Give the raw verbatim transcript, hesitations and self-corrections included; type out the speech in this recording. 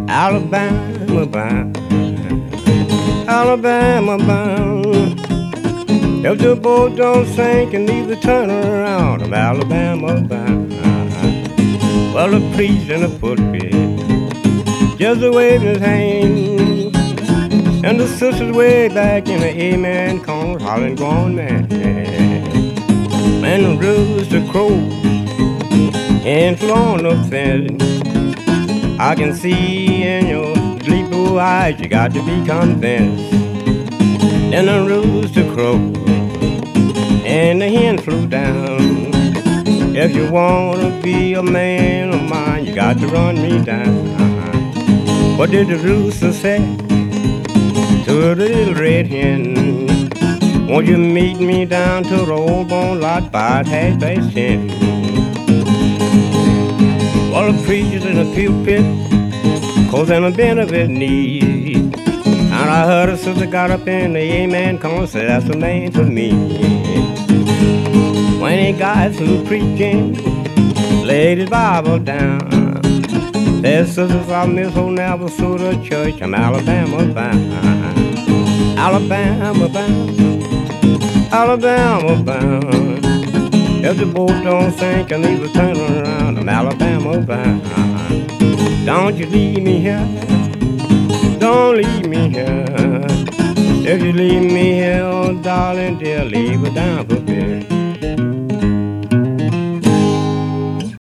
Alabama bound, Alabama bound. If the boat don't sink and neither turn around, I'm Alabama bound. Well, the priest in the pulpit just a waving his hand, and the sisters way back in the amen corner hollering, "Gone man." And the rooster crow and on the fence, I can see in your sleep blue eyes you got to be convinced. Then the rooster crowed and the hen flew down. If you wanna be a man of mine, you got to run me down. What did the rooster say to the little red hen? Won't you meet me down to the old bone lot by half past ten? Well, the preacher's in the pulpit, causing a bend of his knees, and I heard a sister got up in the amen corner, said, "That's the man for me." When he got through preaching, laid his Bible down, said, "Sisters, I miss old never saw the church. I'm Alabama bound, Alabama bound, Alabama bound. If the boat don't sink and leave a turn around, I'm Alabama bound. Don't you leave me here, don't leave me here. If you leave me here, oh darling dear, leave it down for good."